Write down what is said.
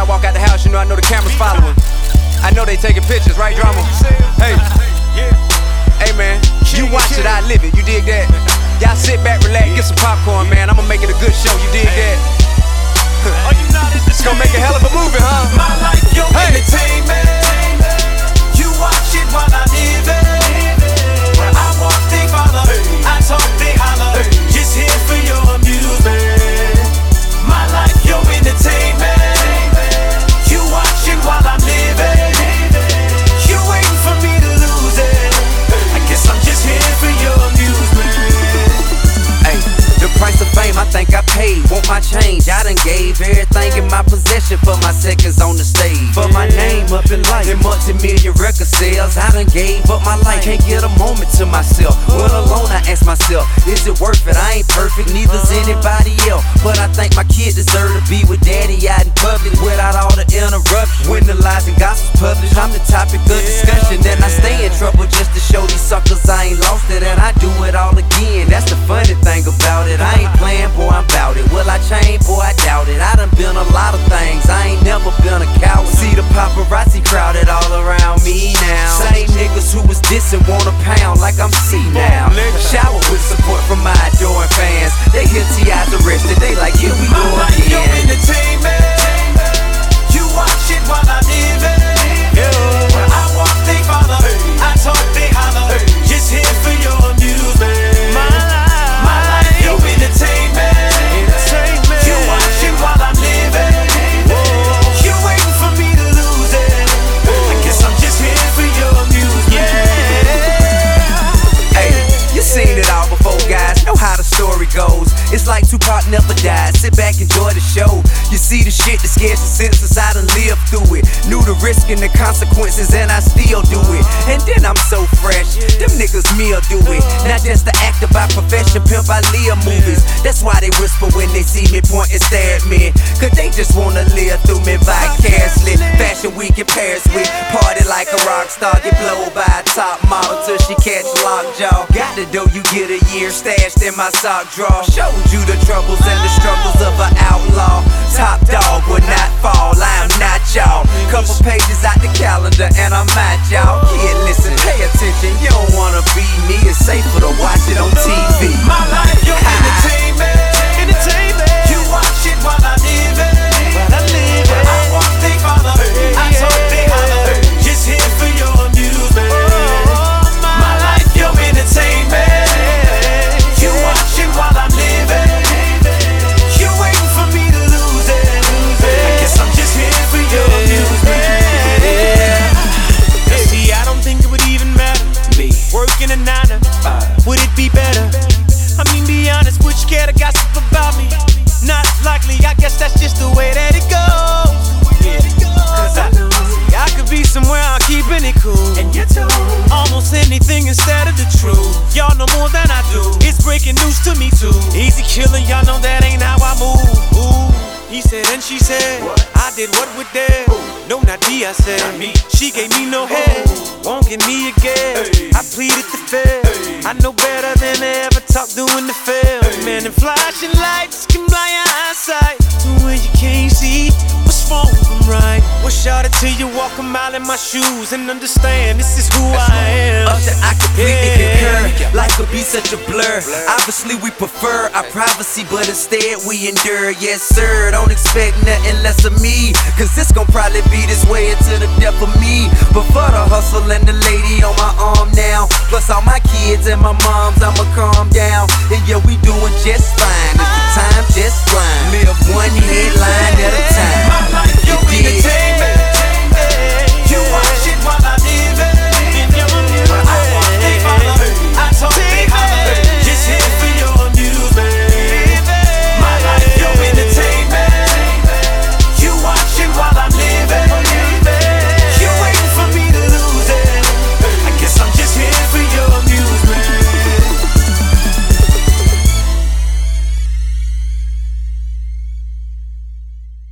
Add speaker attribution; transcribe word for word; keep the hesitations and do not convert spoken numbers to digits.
Speaker 1: walk out the house, you know I know the camera's following. I know they taking pictures, right, drama? Hey, hey man, you watch it, I live it, you dig that? Y'all sit back, relax, get some popcorn, man. I'ma make it a good show, you dig that? It's gonna make a hell of a movie, huh?
Speaker 2: My life, your entertainment. You watch it while I live it. Where I walk, they follow. I talk, they holler. Just here for your amusement. My life, your entertainment. You watch it while I'm living. You waiting for me to lose it. I guess I'm just here for your amusement.
Speaker 3: Hey, the price of fame I think I paid. Want my change, I done gave everything in my possession for my seconds on the stage. For my name up in life, and multi-million record sales, I done gave up my life. Can't get a moment to myself. When alone I ask myself, is it worth it? I ain't perfect, neither's anybody else, but I think my kid deserve to be with daddy out in public without all the interruptions. When the lies and gossip's published, I'm the topic of discussion. Then I stay in trouble just to show these suckers I ain't lost it, and I do it all again. That's the funny thing about it. I ain't playing, boy, I'm bout it. Will I change? Boy, I doubt it. I done been a lot of things, I ain't never been a coward. See the paparazzi crowded all around me now. Same niggas who was dissing want a pound like I'm C now. Shower with support from my adoring fans. They hear T I's arrested, they like, here we go
Speaker 2: again. Your entertainment. You watch it while I live it. Where I walk, they follow. I talk, they holler. Just here for your amusement. My life, my life, your entertainment. You watch it while I'm living. You waiting for me to lose it. I guess I'm just here for your amusement.
Speaker 3: Hey, you seen it all before, guys. Know how the story goes. It's like Tupac never died. Sit back, enjoy the show. You see the shit that scares the senses. I done lived through it. Knew the risk and the consequences, and I still do it. And then I'm so fresh. Them niggas me'll do it. Not just the actor by profession, pimp I live movies. That's why they whisper when they see me, point and stare at me. Cause they just wanna live through me vicariously. Fashion week in Paris with party like a rock star. Get blowed by a top model till she catch lockjaw. Got the dough, you get a year stashed in my sock drawer. Showed you the troubles and the struggles of an outlaw. Top dog will not fall, I am not y'all. Couple pages out the calendar and I'm at y'all. Kid, listen, pay attention, you don't wanna be me. It's safer to watch it on T V.
Speaker 2: My life, your entertainment. Entertainment. You watch it while I live it. While I live it. I walk, they follow. I talk, they holler. Just here for your amusement. My life, your entertainment. You watch it while I'm living. You waiting for me to lose it. I guess I'm just here for your amusement. See, I don't think it would even matter. Me working a nine to five. Would it be better? I mean, be honest, would you care to gossip about me? Not likely, I guess that's just the way that it goes. Yeah, cause I know see, I could be somewhere I'm keeping it cool. And you too. Almost anything instead of the truth. Y'all know more than I do. It's breaking news to me too. Easy killing, y'all know that ain't how I move. Ooh. He said and she said, what? I did what with that? No, not D, I said. Not me. She gave me no head, won't give me again. Hey. I pleaded the fifth. Hey. I know better than to ever talk doing the film. Hey. Man, and flashing lights can blind your eyesight to where you can't see what's wrong from right. Well, shout it till you walk a mile in my shoes and understand this is who I am.
Speaker 3: Up that I completely
Speaker 2: yeah.
Speaker 3: concur. Life could be such a blur. Obviously we prefer our privacy, but instead we endure. Yes sir, don't expect nothing less of me, cause this gon' probably be this way until the death of me. But for the hustle and the lady on my arm now, plus all my kids and my moms, I'ma calm down. And yeah, we doing just fine. If the time just flying, live one headline at a time.
Speaker 2: My life, your